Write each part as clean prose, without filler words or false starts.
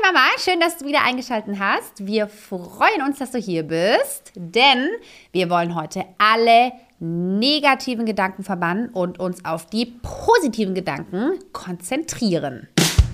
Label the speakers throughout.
Speaker 1: Mama, schön, dass du wieder eingeschaltet hast. Wir freuen uns, dass du hier bist, denn wir wollen heute alle negativen Gedanken verbannen und uns auf die positiven Gedanken konzentrieren.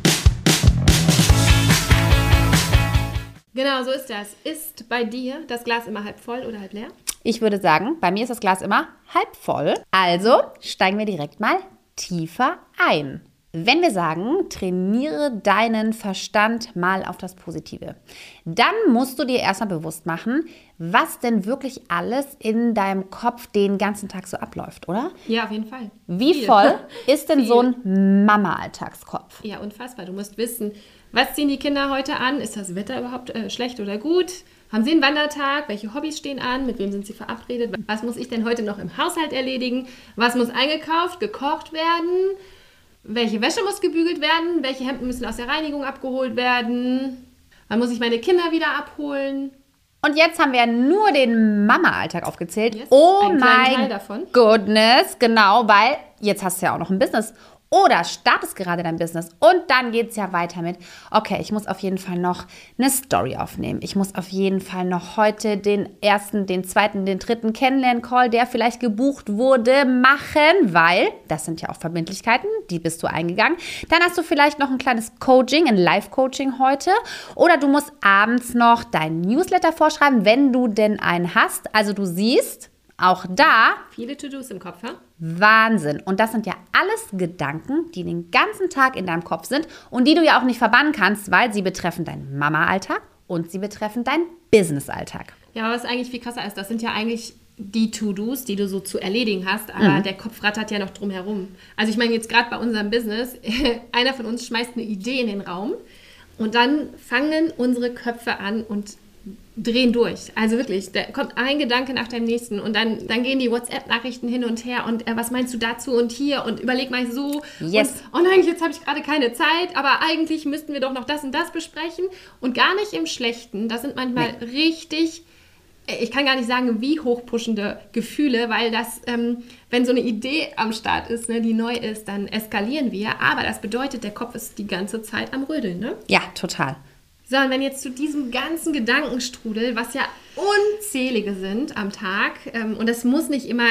Speaker 2: Genau, so ist das. Ist bei dir das Glas immer halb voll oder halb leer?
Speaker 1: Ich würde sagen, bei mir ist das Glas immer halb voll. Also steigen wir direkt mal tiefer ein. Wenn wir sagen, trainiere deinen Verstand mal auf das Positive, dann musst du dir erstmal bewusst machen, was denn wirklich alles in deinem Kopf den ganzen Tag so abläuft, oder?
Speaker 2: Ja, auf jeden Fall.
Speaker 1: Wie voll ist denn so ein Mama-Alltagskopf?
Speaker 2: Ja, unfassbar. Du musst wissen, was ziehen die Kinder heute an? Ist das Wetter überhaupt schlecht oder gut? Haben sie einen Wandertag? Welche Hobbys stehen an? Mit wem sind sie verabredet? Was muss ich denn heute noch im Haushalt erledigen? Was muss eingekauft, gekocht werden? Welche Wäsche muss gebügelt werden? Welche Hemden müssen aus der Reinigung abgeholt werden? Wann muss ich meine Kinder wieder abholen?
Speaker 1: Und jetzt haben wir ja nur den Mama-Alltag aufgezählt.
Speaker 2: Yes,
Speaker 1: oh
Speaker 2: einen kleinen Teil
Speaker 1: mein
Speaker 2: davon.
Speaker 1: Goodness, genau, weil jetzt hast du ja auch noch ein Business. Oder startest gerade dein Business und dann geht es ja weiter mit, okay, ich muss auf jeden Fall noch eine Story aufnehmen. Ich muss auf jeden Fall noch heute den ersten, den zweiten, den dritten Kennenlern-Call, der vielleicht gebucht wurde, machen, weil das sind ja auch Verbindlichkeiten, die bist du eingegangen. Dann hast du vielleicht noch ein kleines Coaching, ein Live-Coaching heute. Oder du musst abends noch deinen Newsletter vorschreiben, wenn du denn einen hast. Also du siehst, auch da
Speaker 2: viele To-Dos im Kopf, ha?
Speaker 1: Wahnsinn. Und das sind ja alles Gedanken, die den ganzen Tag in deinem Kopf sind und die du ja auch nicht verbannen kannst, weil sie betreffen deinen Mama-Alltag und sie betreffen deinen Business-Alltag.
Speaker 2: Ja, aber was eigentlich viel krasser ist, das sind ja eigentlich die To-Dos, die du so zu erledigen hast, aber der Kopf rattert ja noch drum herum. Also ich meine jetzt gerade bei unserem Business, einer von uns schmeißt eine Idee in den Raum und dann fangen unsere Köpfe an und drehen durch. Also wirklich, da kommt ein Gedanke nach dem nächsten und dann gehen die WhatsApp-Nachrichten hin und her und was meinst du dazu und hier und überleg mal so.
Speaker 1: Yes.
Speaker 2: Und nein, jetzt habe ich gerade keine Zeit, aber eigentlich müssten wir doch noch das und das besprechen und gar nicht im Schlechten. Das sind manchmal richtig, ich kann gar nicht sagen, wie hochpushende Gefühle, weil das, wenn so eine Idee am Start ist, ne, die neu ist, dann eskalieren wir, aber das bedeutet, der Kopf ist die ganze Zeit am Rödeln, ne?
Speaker 1: Ja, total.
Speaker 2: So, und wenn jetzt zu diesem ganzen Gedankenstrudel, was ja unzählige sind am Tag, und es muss nicht immer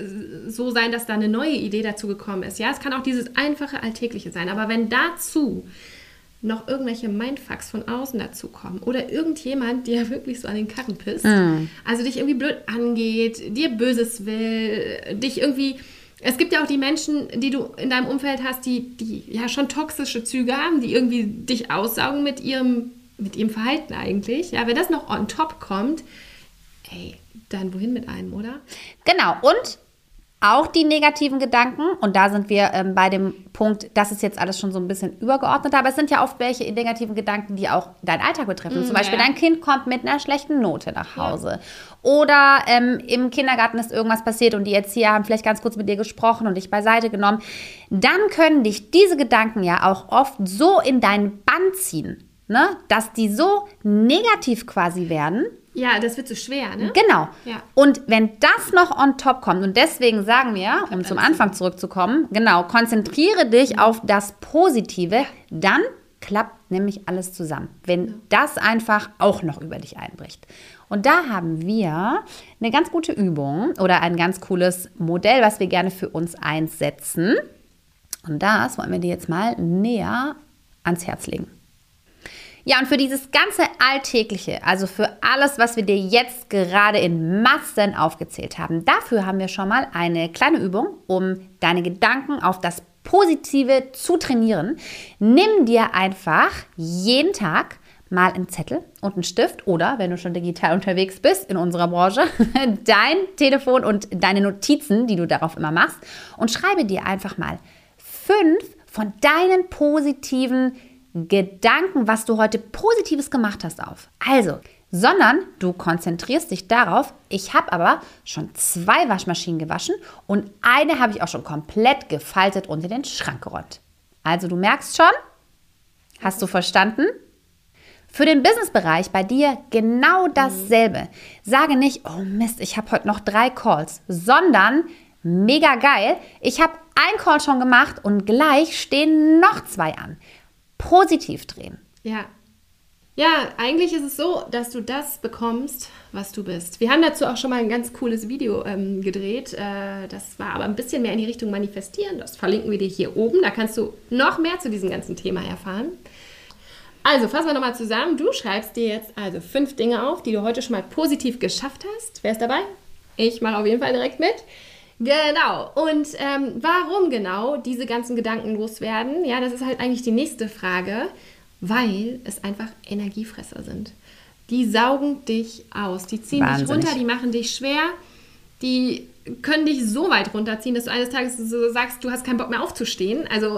Speaker 2: so sein, dass da eine neue Idee dazu gekommen ist, ja, es kann auch dieses einfache Alltägliche sein, aber wenn dazu noch irgendwelche Mindfucks von außen dazukommen oder irgendjemand, der wirklich so an den Karren pisst, also dich irgendwie blöd angeht, dir Böses will, dich irgendwie... Es gibt ja auch die Menschen, die du in deinem Umfeld hast, die ja schon toxische Züge haben, die irgendwie dich aussaugen mit ihrem Verhalten eigentlich. Ja, wenn das noch on top kommt, ey, dann wohin mit einem, oder?
Speaker 1: Genau, und auch die negativen Gedanken, und da sind wir bei dem Punkt, das ist jetzt alles schon so ein bisschen übergeordnet, aber es sind ja oft welche negativen Gedanken, die auch deinen Alltag betreffen. Zum Beispiel, dein Kind kommt mit einer schlechten Note nach Hause. Ja. Oder im Kindergarten ist irgendwas passiert und die Erzieher haben vielleicht ganz kurz mit dir gesprochen und dich beiseite genommen. Dann können dich diese Gedanken ja auch oft so in deinen Bann ziehen, ne? Dass die so negativ quasi werden.
Speaker 2: Ja, das wird so schwer, ne?
Speaker 1: Genau.
Speaker 2: Ja.
Speaker 1: Und wenn das noch on top kommt, und deswegen sagen wir, um zum Anfang zurückzukommen, genau, konzentriere dich auf das Positive, dann klappt nämlich alles zusammen, wenn das einfach auch noch über dich einbricht. Und da haben wir eine ganz gute Übung oder ein ganz cooles Modell, was wir gerne für uns einsetzen. Und das wollen wir dir jetzt mal näher ans Herz legen. Ja, und für dieses ganze Alltägliche, also für alles, was wir dir jetzt gerade in Massen aufgezählt haben, dafür haben wir schon mal eine kleine Übung, um deine Gedanken auf das Positive zu trainieren. Nimm dir einfach jeden Tag mal einen Zettel und einen Stift oder, wenn du schon digital unterwegs bist in unserer Branche, dein Telefon und deine Notizen, die du darauf immer machst, und schreibe dir einfach mal 5 von deinen positiven Gedanken, was du heute Positives gemacht hast, auf. Also, sondern du konzentrierst dich darauf, ich habe aber schon 2 Waschmaschinen gewaschen und eine habe ich auch schon komplett gefaltet und in den Schrank geräumt. Also du merkst schon, hast du verstanden? Für den Businessbereich bei dir genau dasselbe. Sage nicht, oh Mist, ich habe heute noch 3 Calls, sondern mega geil, ich habe einen Call schon gemacht und gleich stehen noch 2 an. Positiv drehen.
Speaker 2: Ja, Ja, eigentlich ist es so, dass du das bekommst, was du bist. Wir haben dazu auch schon mal ein ganz cooles Video gedreht. Das war aber ein bisschen mehr in die Richtung Manifestieren. Das verlinken wir dir hier oben. Da kannst du noch mehr zu diesem ganzen Thema erfahren. Also, fassen wir nochmal zusammen. Du schreibst dir jetzt also 5 Dinge auf, die du heute schon mal positiv geschafft hast. Wer ist dabei? Ich mache auf jeden Fall direkt mit. Genau. Und warum genau diese ganzen Gedanken loswerden? Ja, das ist halt eigentlich die nächste Frage. Weil es einfach Energiefresser sind. Die saugen dich aus, die ziehen dich runter, die machen dich schwer, die können dich so weit runterziehen, dass du eines Tages so sagst, du hast keinen Bock mehr aufzustehen. Also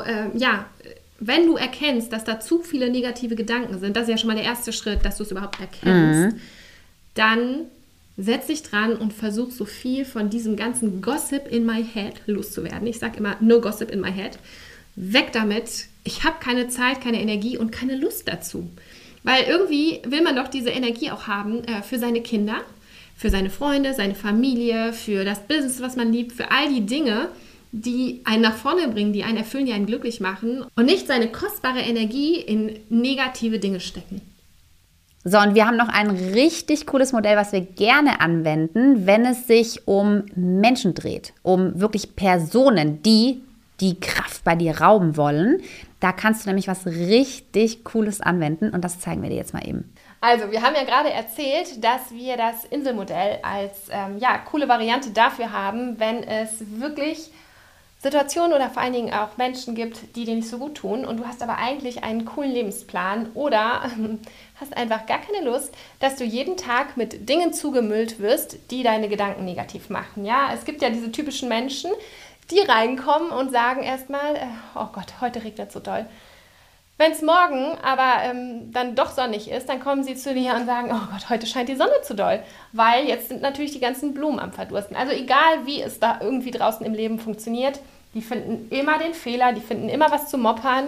Speaker 2: wenn du erkennst, dass da zu viele negative Gedanken sind, das ist ja schon mal der erste Schritt, dass du es überhaupt erkennst, dann setz dich dran und versuch so viel von diesem ganzen Gossip in my head loszuwerden. Ich sage immer, no gossip in my head. Weg damit. Ich habe keine Zeit, keine Energie und keine Lust dazu. Weil irgendwie will man doch diese Energie auch haben für seine Kinder, für seine Freunde, seine Familie, für das Business, was man liebt, für all die Dinge, die einen nach vorne bringen, die einen erfüllen, die einen glücklich machen und nicht seine kostbare Energie in negative Dinge stecken.
Speaker 1: So, und wir haben noch ein richtig cooles Modell, was wir gerne anwenden, wenn es sich um Menschen dreht, um wirklich Personen, die Kraft bei dir rauben wollen. Da kannst du nämlich was richtig Cooles anwenden und das zeigen wir dir jetzt mal eben.
Speaker 2: Also, wir haben ja gerade erzählt, dass wir das Inselmodell als coole Variante dafür haben, wenn es wirklich Situationen oder vor allen Dingen auch Menschen gibt, die dir nicht so gut tun und du hast aber eigentlich einen coolen Lebensplan oder hast einfach gar keine Lust, dass du jeden Tag mit Dingen zugemüllt wirst, die deine Gedanken negativ machen. Ja, es gibt ja diese typischen Menschen, die reinkommen und sagen erstmal, oh Gott, heute regnet es so doll. Wenn es morgen aber dann doch sonnig ist, dann kommen sie zu dir und sagen, oh Gott, heute scheint die Sonne zu doll, weil jetzt sind natürlich die ganzen Blumen am Verdursten. Also egal, wie es da irgendwie draußen im Leben funktioniert, die finden immer den Fehler, die finden immer was zu moppern.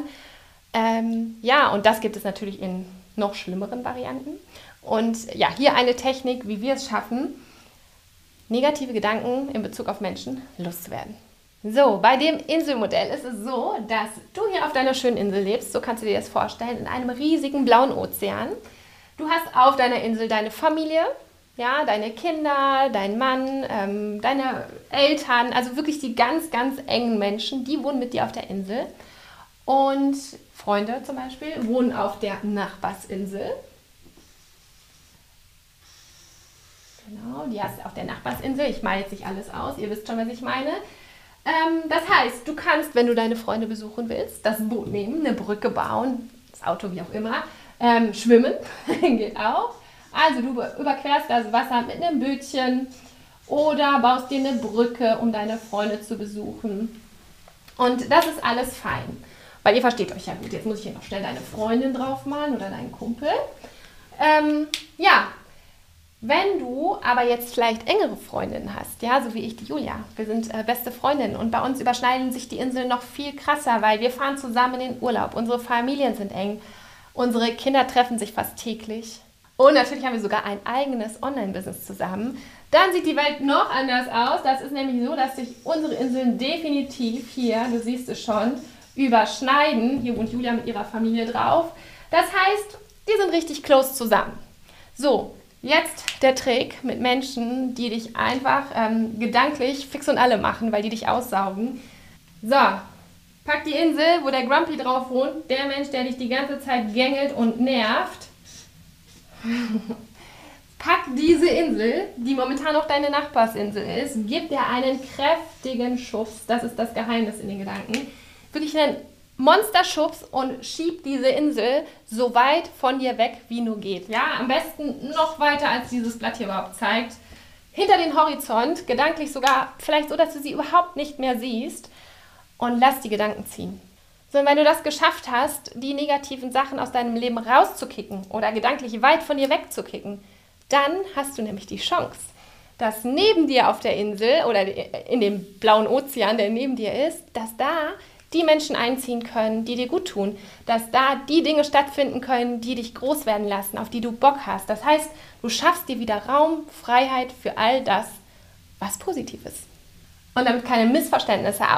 Speaker 2: Und das gibt es natürlich in noch schlimmeren Varianten. Und ja, hier eine Technik, wie wir es schaffen, negative Gedanken in Bezug auf Menschen loszuwerden. So, bei dem Inselmodell ist es so, dass du hier auf deiner schönen Insel lebst, so kannst du dir das vorstellen, in einem riesigen blauen Ozean. Du hast auf deiner Insel deine Familie, ja, deine Kinder, dein Mann, deine Eltern, also wirklich die ganz, ganz engen Menschen, die wohnen mit dir auf der Insel. Und Freunde zum Beispiel wohnen auf der Nachbarsinsel. Genau, die hast du auf der Nachbarsinsel. Ich male jetzt nicht alles aus, ihr wisst schon, was ich meine. Das heißt, du kannst, wenn du deine Freunde besuchen willst, das Boot nehmen, eine Brücke bauen, das Auto, wie auch immer, schwimmen, geht auch. Also du überquerst das Wasser mit einem Bötchen oder baust dir eine Brücke, um deine Freunde zu besuchen. Und das ist alles fein, weil ihr versteht euch ja gut. Jetzt muss ich hier noch schnell deine Freundin draufmalen oder deinen Kumpel. Wenn du aber jetzt vielleicht engere Freundinnen hast, ja, so wie ich, die Julia, wir sind beste Freundinnen und bei uns überschneiden sich die Inseln noch viel krasser, weil wir fahren zusammen in den Urlaub, unsere Familien sind eng, unsere Kinder treffen sich fast täglich und natürlich haben wir sogar ein eigenes Online-Business zusammen. Dann sieht die Welt noch anders aus. Das ist nämlich so, dass sich unsere Inseln definitiv hier, du siehst es schon, überschneiden. Hier wohnt Julia mit ihrer Familie drauf. Das heißt, die sind richtig close zusammen. So, jetzt der Trick mit Menschen, die dich einfach gedanklich fix und alle machen, weil die dich aussaugen. So, pack die Insel, wo der Grumpy drauf wohnt, der Mensch, der dich die ganze Zeit gängelt und nervt. Pack diese Insel, die momentan noch deine Nachbarsinsel ist, gib dir einen kräftigen Schubs, das ist das Geheimnis in den Gedanken, wirklich einen Monsterschubs und schieb diese Insel so weit von dir weg, wie nur geht. Ja, am besten noch weiter, als dieses Blatt hier überhaupt zeigt. Hinter den Horizont, gedanklich sogar vielleicht so, dass du sie überhaupt nicht mehr siehst und lass die Gedanken ziehen. So, und wenn du das geschafft hast, die negativen Sachen aus deinem Leben rauszukicken oder gedanklich weit von dir wegzukicken, dann hast du nämlich die Chance, dass neben dir auf der Insel oder in dem blauen Ozean, der neben dir ist, dass da die Menschen einziehen können, die dir gut tun, dass da die Dinge stattfinden können, die dich groß werden lassen, auf die du Bock hast. Das heißt, du schaffst dir wieder Raum, Freiheit für all das, was positiv ist. Und damit keine Missverständnisse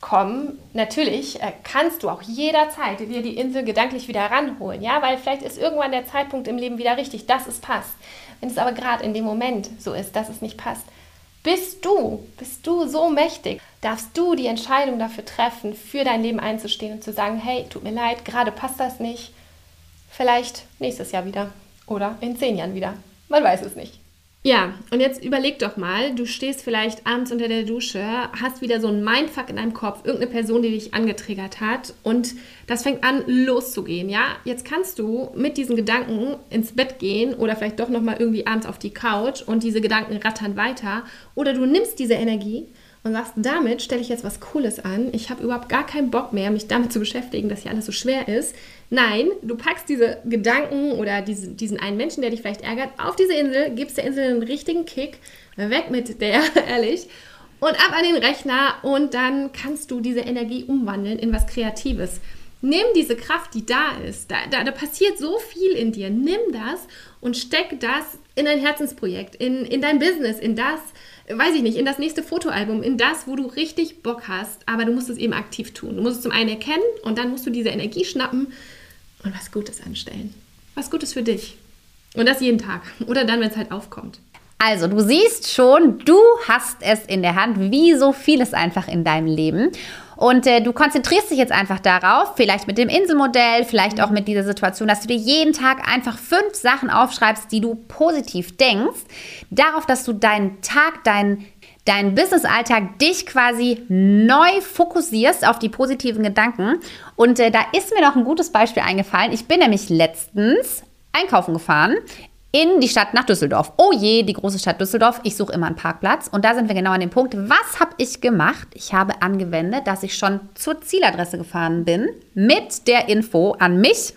Speaker 2: kommen, natürlich kannst du auch jederzeit dir die Insel gedanklich wieder ranholen, ja, weil vielleicht ist irgendwann der Zeitpunkt im Leben wieder richtig, dass es passt. Wenn es aber gerade in dem Moment so ist, dass es nicht passt, bist du so mächtig, darfst du die Entscheidung dafür treffen, für dein Leben einzustehen und zu sagen, hey, tut mir leid, gerade passt das nicht, vielleicht nächstes Jahr wieder oder in 10 Jahren wieder, man weiß es nicht. Ja, und jetzt überleg doch mal, du stehst vielleicht abends unter der Dusche, hast wieder so einen Mindfuck in deinem Kopf, irgendeine Person, die dich angetriggert hat und das fängt an loszugehen, ja? Jetzt kannst du mit diesen Gedanken ins Bett gehen oder vielleicht doch nochmal irgendwie abends auf die Couch und diese Gedanken rattern weiter oder du nimmst diese Energie und sagst, damit stelle ich jetzt was Cooles an, ich habe überhaupt gar keinen Bock mehr, mich damit zu beschäftigen, dass hier alles so schwer ist. Nein, du packst diese Gedanken oder diesen einen Menschen, der dich vielleicht ärgert, auf diese Insel, gibst der Insel einen richtigen Kick, weg mit der, ehrlich, und ab an den Rechner und dann kannst du diese Energie umwandeln in was Kreatives. Nimm diese Kraft, die da ist, da passiert so viel in dir, nimm das und steck das in dein Herzensprojekt, in dein Business, in das, weiß ich nicht, in das nächste Fotoalbum, in das, wo du richtig Bock hast, aber du musst es eben aktiv tun. Du musst es zum einen erkennen und dann musst du diese Energie schnappen und was Gutes anstellen. Was Gutes für dich. Und das jeden Tag. Oder dann, wenn es halt aufkommt.
Speaker 1: Also, du siehst schon, du hast es in der Hand, wie so vieles einfach in deinem Leben. Und du konzentrierst dich jetzt einfach darauf, vielleicht mit dem Inselmodell, vielleicht auch mit dieser Situation, dass du dir jeden Tag einfach 5 Sachen aufschreibst, die du positiv denkst. Darauf, dass du deinen Tag, deinen Business-Alltag, dich quasi neu fokussierst auf die positiven Gedanken. Und da ist mir noch ein gutes Beispiel eingefallen. Ich bin nämlich letztens einkaufen gefahren in die Stadt nach Düsseldorf. Oh je, die große Stadt Düsseldorf. Ich suche immer einen Parkplatz. Und da sind wir genau an dem Punkt. Was habe ich gemacht? Ich habe angewendet, dass ich schon zur Zieladresse gefahren bin mit der Info an mich.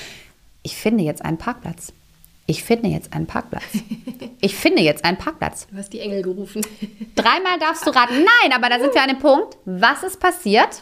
Speaker 1: Ich finde jetzt einen Parkplatz. Ich finde jetzt einen Parkplatz. Ich finde jetzt einen Parkplatz.
Speaker 2: Du hast die Engel gerufen.
Speaker 1: 3-mal darfst du raten. Nein, aber da sind wir an dem Punkt. Was ist passiert?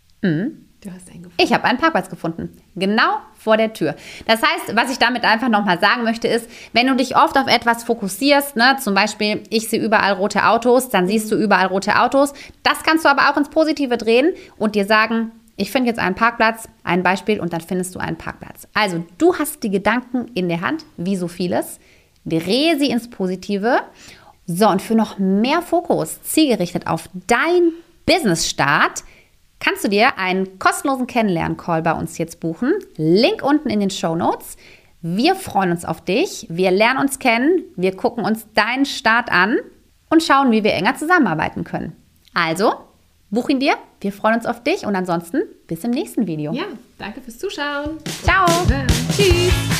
Speaker 2: Du hast einen gefunden.
Speaker 1: Ich habe einen Parkplatz gefunden. Genau vor der Tür. Das heißt, was ich damit einfach nochmal sagen möchte, ist, wenn du dich oft auf etwas fokussierst, ne, zum Beispiel, ich sehe überall rote Autos, dann siehst du überall rote Autos. Das kannst du aber auch ins Positive drehen und dir sagen, ich finde jetzt einen Parkplatz, ein Beispiel, und dann findest du einen Parkplatz. Also, du hast die Gedanken in der Hand, wie so vieles. Drehe sie ins Positive. So, und für noch mehr Fokus, zielgerichtet auf dein Business-Start, kannst du dir einen kostenlosen Kennenlernen-Call bei uns jetzt buchen. Link unten in den Shownotes. Wir freuen uns auf dich. Wir lernen uns kennen. Wir gucken uns deinen Start an und schauen, wie wir enger zusammenarbeiten können. Also, buch ihn dir. Wir freuen uns auf dich und ansonsten bis im nächsten Video.
Speaker 2: Ja, danke fürs Zuschauen.
Speaker 1: Ciao.
Speaker 2: Tschüss.